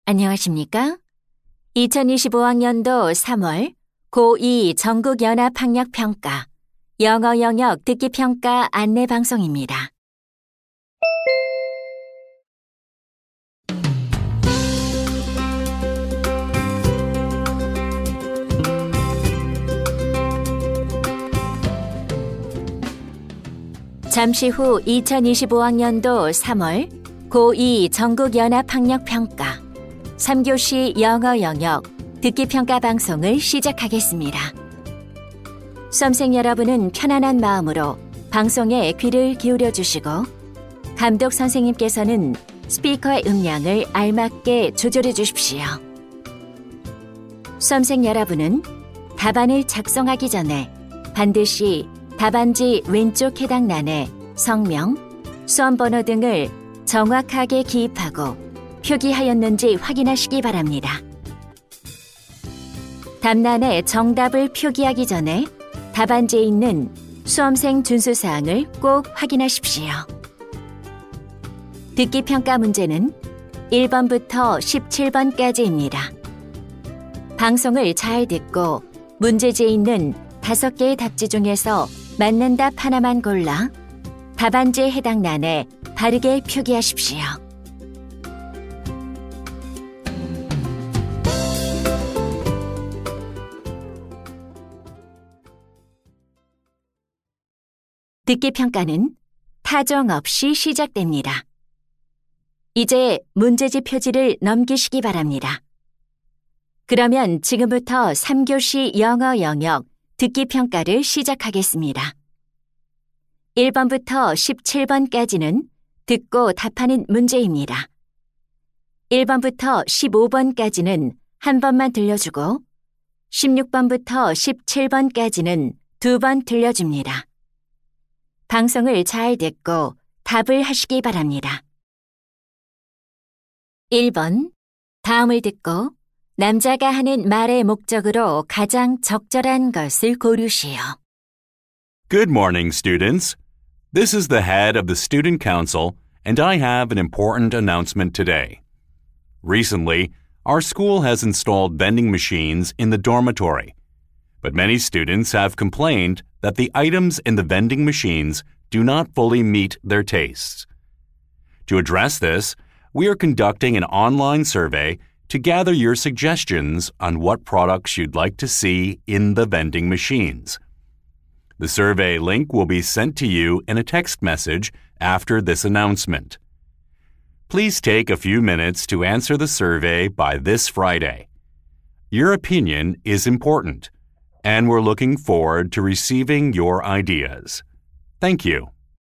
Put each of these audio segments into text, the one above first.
안녕하십니까? 2025학년도 3월 고2 전국연합학력평가 영어 영역 듣기평가 안내방송입니다. 잠시 후 2025학년도 3월 고2 전국연합학력평가 3교시 영어 영역 듣기평가 방송을 시작하겠습니다. 수험생 여러분은 편안한 마음으로 방송에 귀를 기울여 주시고 감독 선생님께서는 스피커의 음량을 알맞게 조절해 주십시오. 수험생 여러분은 답안을 작성하기 전에 반드시 답안지 왼쪽 해당란에 성명, 수험번호 등을 정확하게 기입하고 표기하였는지 확인하시기 바랍니다. 답란에 정답을 표기하기 전에 답안지에 있는 수험생 준수사항을 꼭 확인하십시오. 듣기평가 문제는 1번부터 17번까지입니다. 방송을 잘 듣고 문제지에 있는 5개의 답지 중에서 맞는 답 하나만 골라 답안지에 해당란에 바르게 표기하십시오. 듣기평가는 타정 없이 시작됩니다. 이제 문제지 표지를 넘기시기 바랍니다. 그러면 지금부터 3교시 영어 영역 듣기평가를 시작하겠습니다. 1번부터 17번까지는 듣고 답하는 문제입니다. 1번부터 15번까지는 한 번만 들려주고 16번부터 17번까지는 2번 들려줍니다. 방송을 잘 듣고 답을 하시기 바랍니다. 1번, 다음을 듣고 남자가 하는 말의 목적으로 가장 적절한 것을 고르시오. Good morning, students. This is the head of the Student Council, and I have an important announcement today. Recently, our school has installed vending machines in the dormitory, but many students have complained that the items in the vending machines do not fully meet their tastes. To address this, we are conducting an online survey to gather your suggestions on what products you'd like to see in the vending machines. The survey link will be sent to you in a text message after this announcement. Please take a few minutes to answer the survey by this Friday. Your opinion is important, and we're looking forward to receiving your ideas. Thank you.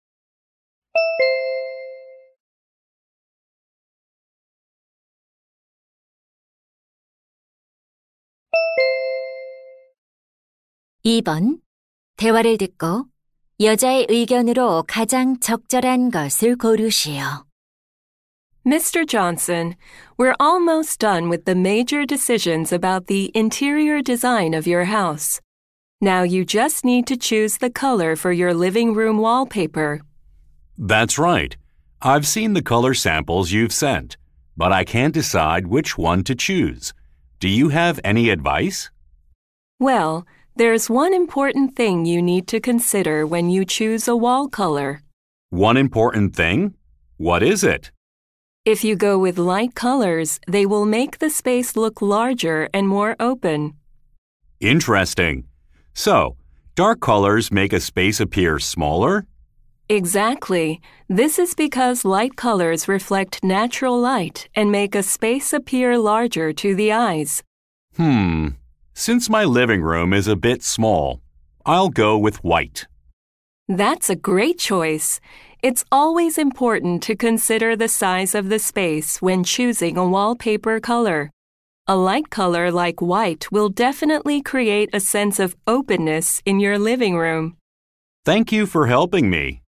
(2번) 대화를 듣고 여자의 의견으로 가장 적절한 것을 고르시오. Mr. Johnson, we're almost done with the major decisions about the interior design of your house. Now you just need to choose the color for your living room wallpaper. That's right. I've seen the color samples you've sent, but I can't decide which one to choose. Do you have any advice? Well, there's one important thing you need to consider when you choose a wall color. One important thing? What is it? If you go with light colors, they will make the space look larger and more open. Interesting. So, dark colors make a space appear smaller? Exactly. This is because light colors reflect natural light and make a space appear larger to the eyes. Since my living room is a bit small, I'll go with white. That's a great choice. It's always important to consider the size of the space when choosing a wallpaper color. A light color like white will definitely create a sense of openness in your living room. Thank you for helping me.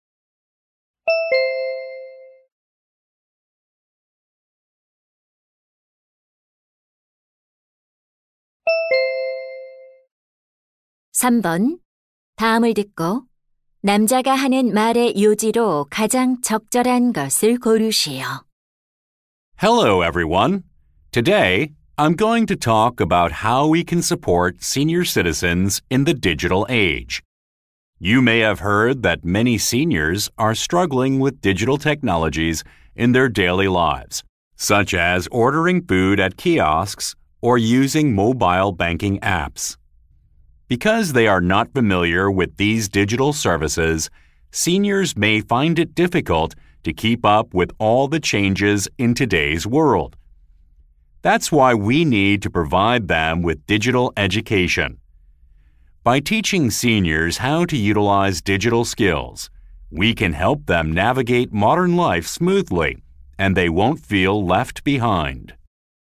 (3번) 다음을 듣고 남자가 하는 말의 요지로 가장 적절한 것을 고르시오. Hello, everyone. Today, I'm going to talk about how we can support senior citizens in the digital age. You may have heard that many seniors are struggling with digital technologies in their daily lives, such as ordering food at kiosks or using mobile banking apps. Because they are not familiar with these digital services, seniors may find it difficult to keep up with all the changes in today's world. That's why we need to provide them with digital education. By teaching seniors how to utilize digital skills, we can help them navigate modern life smoothly, and they won't feel left behind.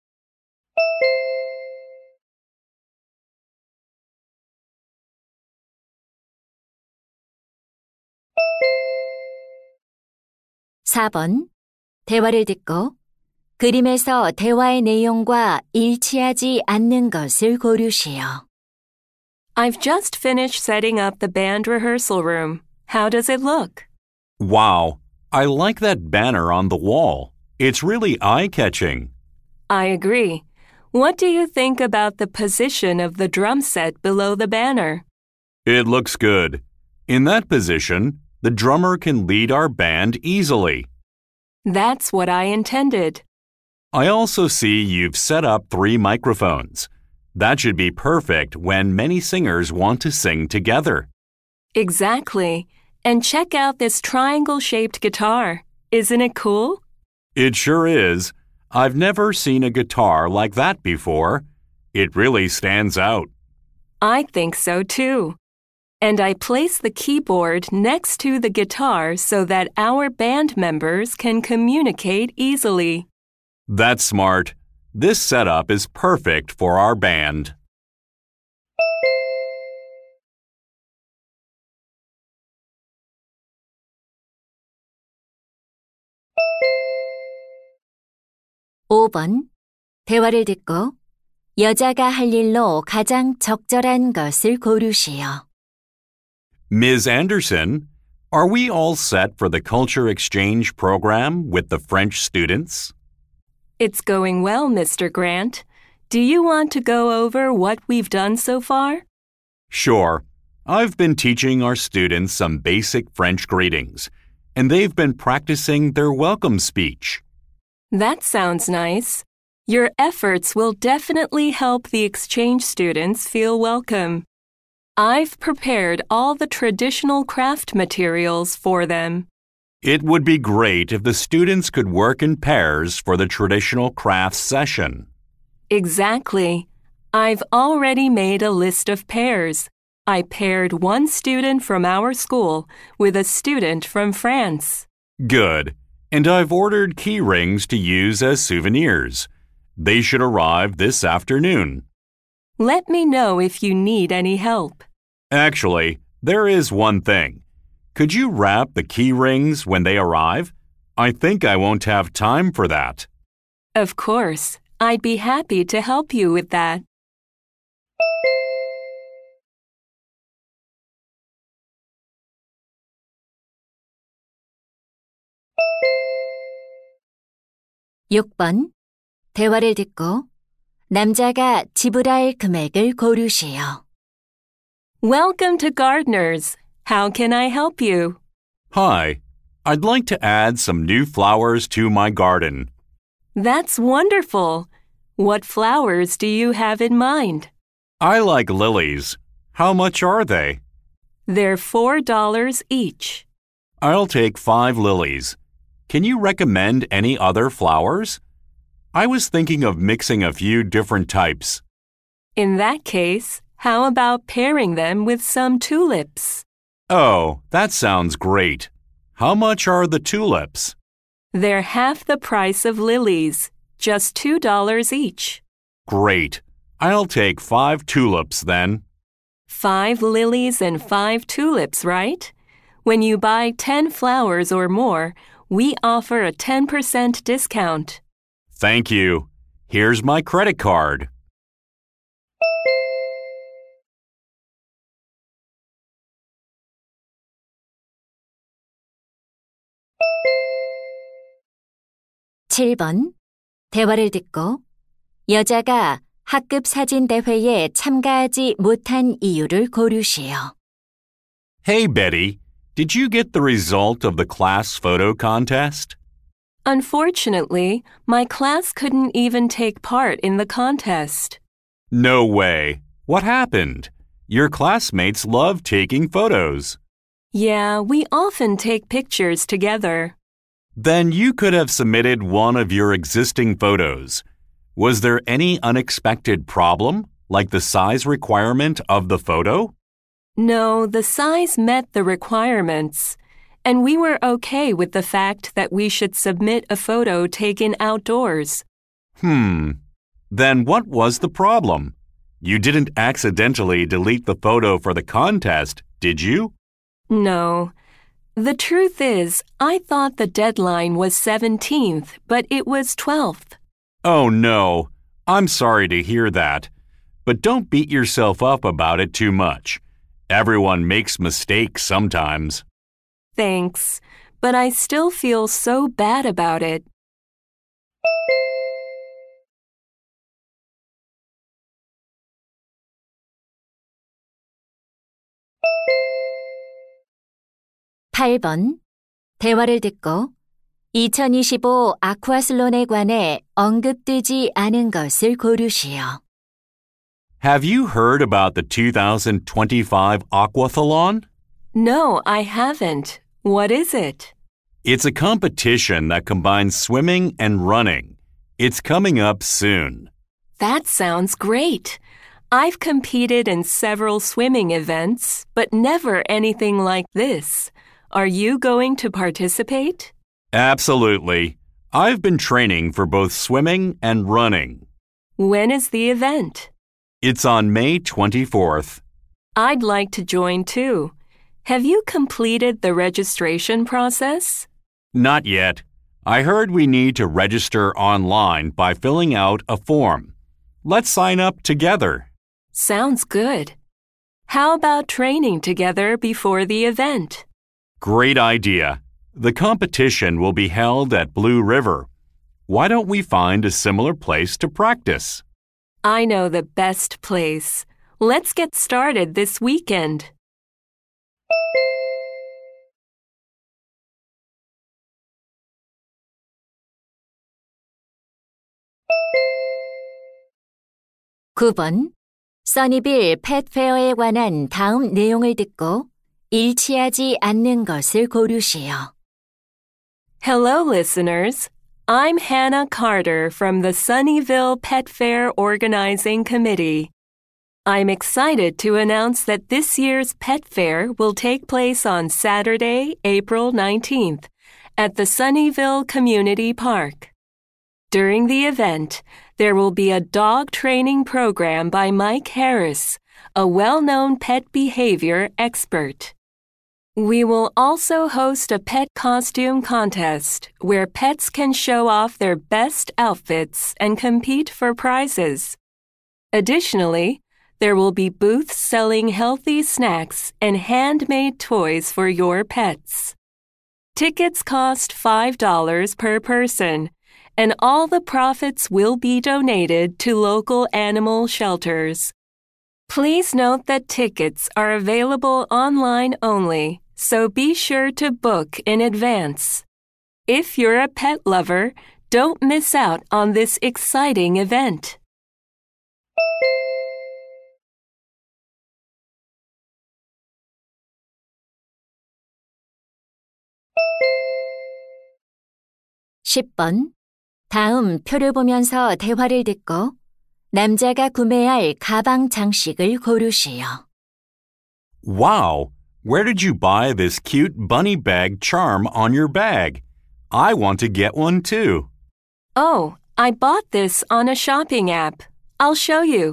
(4번) 대화를 듣고 그림에서 대화의 내용과 일치하지 않는 것을 고르시오. I've just finished setting up the band rehearsal room. How does it look? Wow, I like that banner on the wall. It's really eye-catching. I agree. What do you think about the position of the drum set below the banner? It looks good. In that position, the drummer can lead our band easily. That's what I intended. I also see you've set up 3 microphones. That should be perfect when many singers want to sing together. Exactly. And check out this triangle-shaped guitar. Isn't it cool? It sure is. I've never seen a guitar like that before. It really stands out. I think so too. And I place the keyboard next to the guitar so that our band members can communicate easily. That's smart. This setup is perfect for our band. (5번) 대화를 듣고 여자가 할 일로 가장 적절한 것을 고르시오. Ms. Anderson, are we all set for the culture exchange program with the French students? It's going well, Mr. Grant. Do you want to go over what we've done so far? Sure. I've been teaching our students some basic French greetings, and they've been practicing their welcome speech. That sounds nice. Your efforts will definitely help the exchange students feel welcome. I've prepared all the traditional craft materials for them. It would be great if the students could work in pairs for the traditional crafts session. Exactly. I've already made a list of pairs. I paired one student from our school with a student from France. Good. And I've ordered key rings to use as souvenirs. They should arrive this afternoon. Let me know if you need any help. Actually, there is one thing. Could you wrap the key rings when they arrive? I think I won't have time for that. Of course. I'd be happy to help you with that. (6번) 대화를 듣고 남자가 지불할 금액을 고르시오. Welcome to Gardeners. How can I help you? Hi, I'd like to add some new flowers to my garden. That's wonderful. What flowers do you have in mind? I like lilies. How much are they? They're $4 each. I'll take 5 lilies. Can you recommend any other flowers? I was thinking of mixing a few different types. In that case, how about pairing them with some tulips? Oh, that sounds great. How much are the tulips? They're half the price of lilies, just $2 each. Great. I'll take 5 tulips then. 5 lilies and 5 tulips, right? When you buy 10 flowers or more, we offer a 10% discount. Thank you. Here's my credit card. (7번) 대화를 듣고 여자가 학급 사진 대회에 참가하지 못한 이유를 고르시오. Hey, Betty, did you get the result of the class photo contest? Unfortunately, my class couldn't even take part in the contest. No way. What happened? Your classmates love taking photos. Yeah, we often take pictures together. Then you could have submitted one of your existing photos. Was there any unexpected problem, like the size requirement of the photo? No, the size met the requirements. And we were okay with the fact that we should submit a photo taken outdoors. Then what was the problem? You didn't accidentally delete the photo for the contest, did you? No. The truth is, I thought the deadline was 17th, but it was 12th. Oh no, I'm sorry to hear that. But don't beat yourself up about it too much. Everyone makes mistakes sometimes. Thanks, but I still feel so bad about it. (8번) 대화를 듣고 2025 아쿠아슬론에 관해 언급되지 않은 것을 고르시오. Have you heard about the 2025 Aquathlon? No, I haven't. What is it? It's a competition that combines swimming and running. It's coming up soon. That sounds great. I've competed in several swimming events, but never anything like this. Are you going to participate? Absolutely. I've been training for both swimming and running. When is the event? It's on May 24th. I'd like to join too. Have you completed the registration process? Not yet. I heard we need to register online by filling out a form. Let's sign up together. Sounds good. How about training together before the event? Great idea. The competition will be held at Blue River. Why don't we find a similar place to practice? I know the best place. Let's get started this weekend. (9번) 써니빌 펫페어에 관한 다음 내용을 듣고 일치하지 않는 것을 고르시오. Hello, listeners. I'm Hannah Carter from the Sunnyvale Pet Fair Organizing Committee. I'm excited to announce that this year's Pet Fair will take place on Saturday, April 19th at the Sunnyvale Community Park. During the event, there will be a dog training program by Mike Harris, a well-known pet behavior expert. We will also host a pet costume contest where pets can show off their best outfits and compete for prizes. Additionally, there will be booths selling healthy snacks and handmade toys for your pets. Tickets cost $5 per person, and all the profits will be donated to local animal shelters. Please note that tickets are available online only, so be sure to book in advance. If you're a pet lover, don't miss out on this exciting event. (10번) 다음 표를 보면서 대화를 듣고 남자가 구매할 가방 장식을 고르시오. Wow! Where did you buy this cute bunny bag charm on your bag? I want to get one too. Oh, I bought this on a shopping app. I'll show you.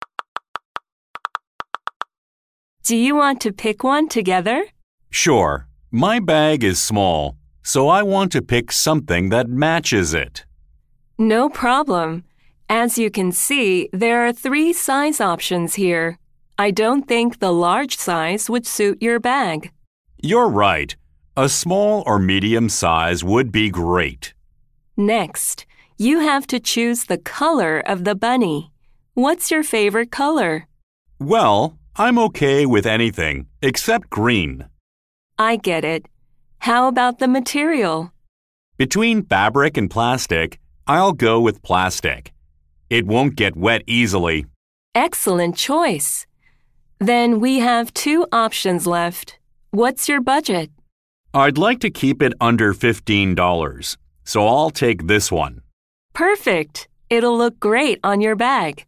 Do you want to pick one together? Sure. My bag is small, so I want to pick something that matches it. No problem. As you can see, there are 3 size options here. I don't think the large size would suit your bag. You're right. A small or medium size would be great. Next, You have to choose the color of the bunny. What's your favorite color? Well, I'm okay with anything except green. I get it. How about the material? Between fabric and plastic, I'll go with plastic. It won't get wet easily. Excellent choice. Then we have two options left. What's your budget? I'd like to keep it under $15, so I'll take this one. Perfect. It'll look great on your bag.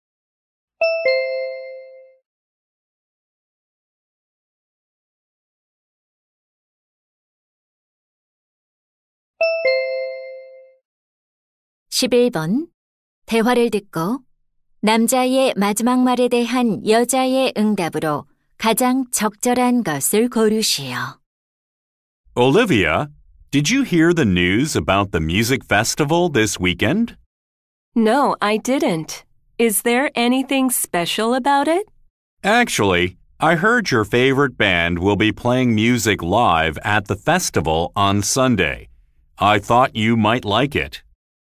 (11번) 대화를 듣고 남자의 마지막 말에 대한 여자의 응답으로 가장 적절한 것을 고르시오. Olivia, did you hear the news about the music festival this weekend? No, I didn't. Is there anything special about it? Actually, I heard your favorite band will be playing music live at the festival on Sunday. I thought you might like it.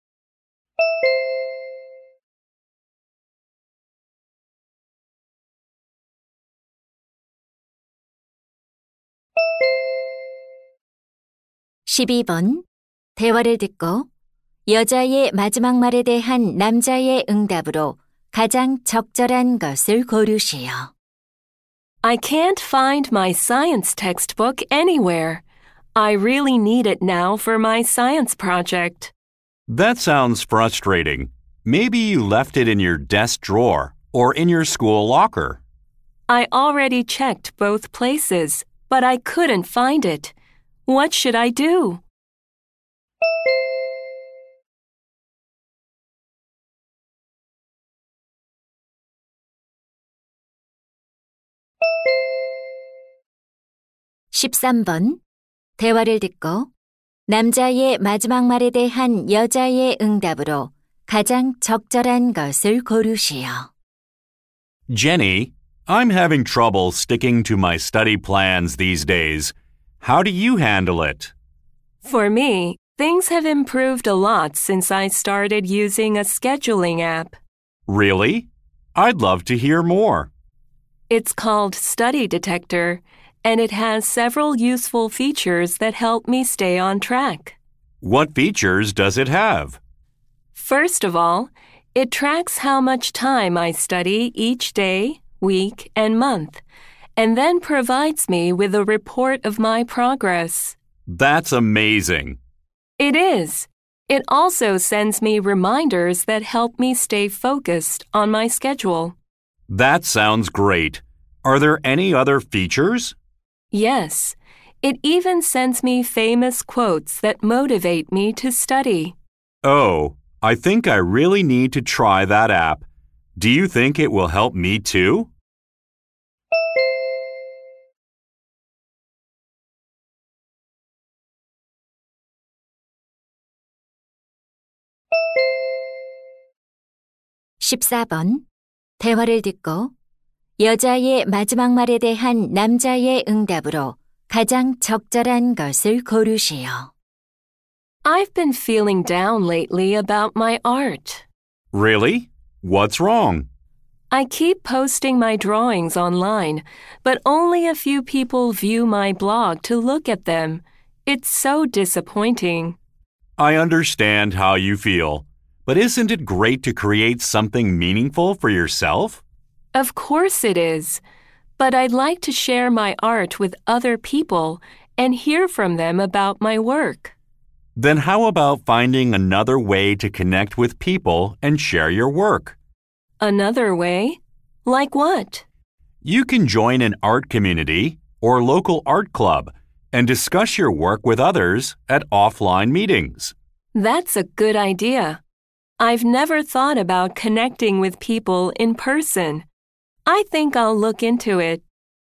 (12번) 대화를 듣고 여자의 마지막 말에 대한 남자의 응답으로 가장 적절한 것을 고르시오. I can't find my science textbook anywhere. I really need it now for my science project. That sounds frustrating. Maybe you left it in your desk drawer or in your school locker. I already checked both places, but I couldn't find it. What should I do? (13번) 대화를 듣고 남자의 마지막 말에 대한 여자의 응답으로 가장 적절한 것을 고르시오. Jenny, I'm having trouble sticking to my study plans these days. How do you handle it? For me, things have improved a lot since I started using a scheduling app. Really? I'd love to hear more. It's called Study Detector, and it has several useful features that help me stay on track. What features does it have? First of all, it tracks how much time I study each day, week, and month, and then provides me with a report of my progress. That's amazing. It is. It also sends me reminders that help me stay focused on my schedule. That sounds great. Are there any other features? Yes. It even sends me famous quotes that motivate me to study. Oh, I think I really need to try that app. Do you think it will help me too? (14번) 대화를 듣고 여자의 마지막 말에 대한 남자의 응답으로 가장 적절한 것을 고르시오. I've been feeling down lately about my art. Really? What's wrong? I keep posting my drawings online, but only a few people view my blog to look at them. It's so disappointing. I understand how you feel, but isn't it great to create something meaningful for yourself? Of course it is, but I'd like to share my art with other people and hear from them about my work. Then how about finding another way to connect with people and share your work? Another way? Like what? You can join an art community or local art club and discuss your work with others at offline meetings. That's a good idea. I've never thought about connecting with people in person. I think I'll look into it.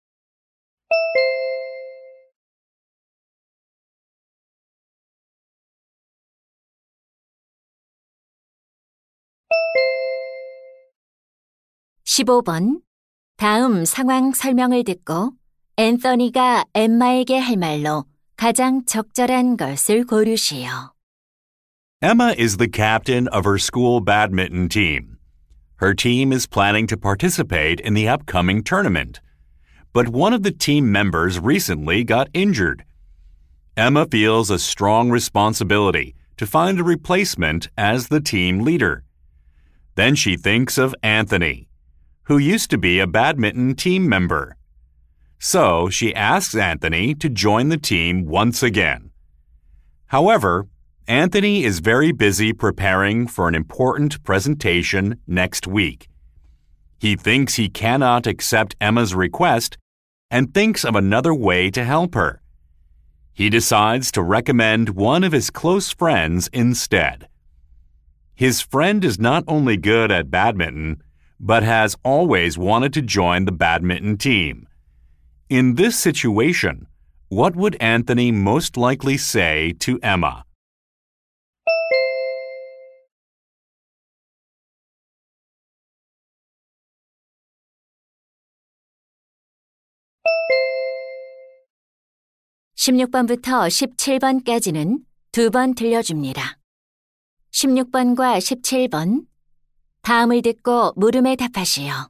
(15번) 다음 상황 설명을 듣고 앤서니가 엠마에게 할 말로 가장 적절한 것을 고르시오. Emma is the captain of her school badminton team. Her team is planning to participate in the upcoming tournament. But one of the team members recently got injured. Emma feels a strong responsibility to find a replacement as the team leader. Then she thinks of Anthony, who used to be a badminton team member. So she asks Anthony to join the team once again. However, Anthony is very busy preparing for an important presentation next week. He thinks he cannot accept Emma's request and thinks of another way to help her. He decides to recommend one of his close friends instead. His friend is not only good at badminton, but has always wanted to join the badminton team. In this situation, what would Anthony most likely say to Emma? (16번부터 17번까지는 2번 들려줍니다. 16번과 17번 다음을 듣고 물음에 답하시오.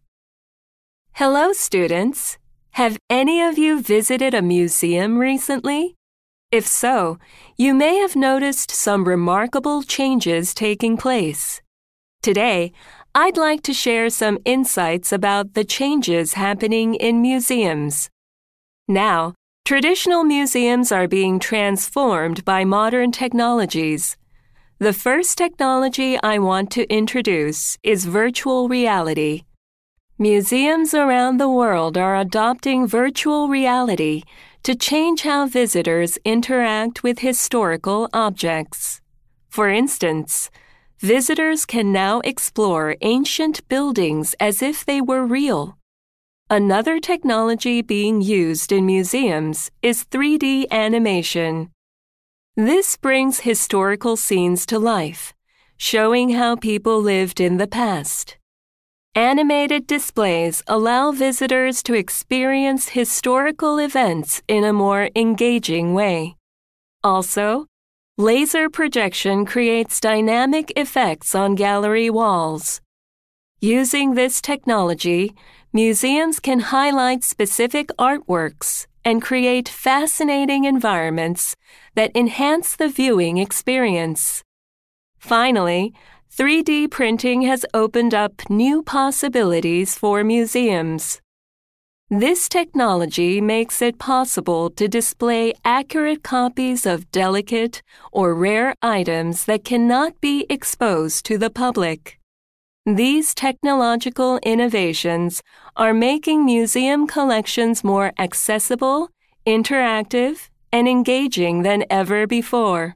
Hello, students. Have any of you visited a museum recently? If so, you may have noticed some remarkable changes taking place. Today, I'd like to share some insights about the changes happening in museums. Now, traditional museums are being transformed by modern technologies. The first technology I want to introduce is virtual reality. Museums around the world are adopting virtual reality to change how visitors interact with historical objects. For instance, visitors can now explore ancient buildings as if they were real. Another technology being used in museums is 3D animation. This brings historical scenes to life, showing how people lived in the past. Animated displays allow visitors to experience historical events in a more engaging way. Also, laser projection creates dynamic effects on gallery walls. Using this technology, museums can highlight specific artworks and create fascinating environments that enhance the viewing experience. Finally, 3D printing has opened up new possibilities for museums. This technology makes it possible to display accurate copies of delicate or rare items that cannot be exposed to the public. These technological innovations are making museum collections more accessible, interactive, and engaging than ever before.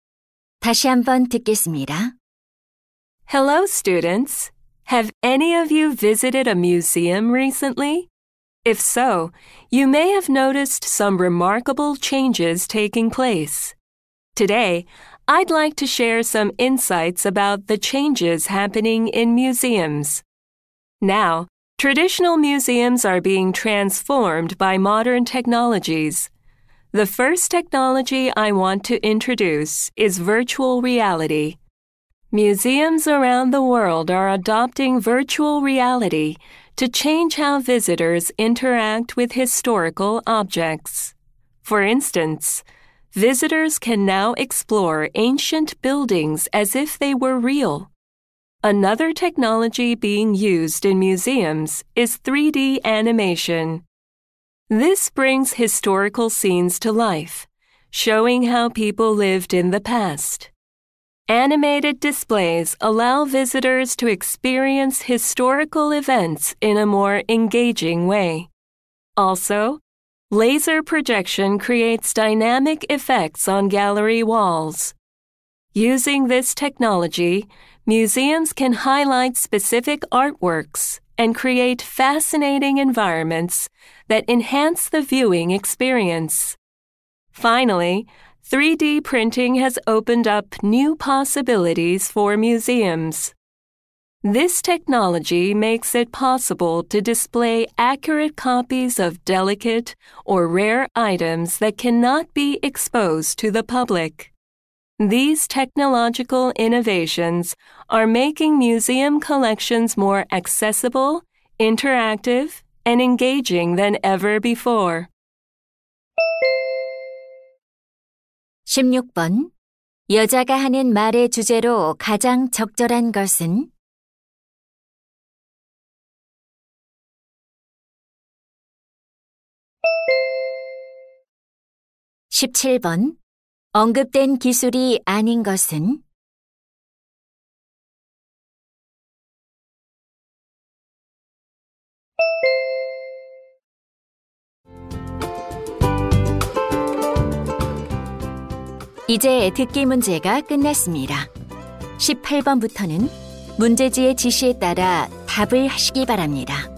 다시 한번 듣겠습니다. Hello, students. Have any of you visited a museum recently? If so, you may have noticed some remarkable changes taking place. Today, I'd like to share some insights about the changes happening in museums. Now, traditional museums are being transformed by modern technologies. The first technology I want to introduce is virtual reality. Museums around the world are adopting virtual reality to change how visitors interact with historical objects. For instance, visitors can now explore ancient buildings as if they were real. Another technology being used in museums is 3D animation. This brings historical scenes to life, showing how people lived in the past. Animated displays allow visitors to experience historical events in a more engaging way. Also, laser projection creates dynamic effects on gallery walls. Using this technology, museums can highlight specific artworks and create fascinating environments that enhance the viewing experience. Finally, 3D printing has opened up new possibilities for museums. This technology makes it possible to display accurate copies of delicate or rare items that cannot be exposed to the public. These technological innovations are making museum collections more accessible, interactive, and engaging than ever before. 16번. 여자가 하는 말의 주제로 가장 적절한 것은? 17번. 언급된 기술이 아닌 것은? '이제 듣기 문제가 끝났습니다. 18번부터는 문제지의 지시에 따라 답을 하시기 바랍니다.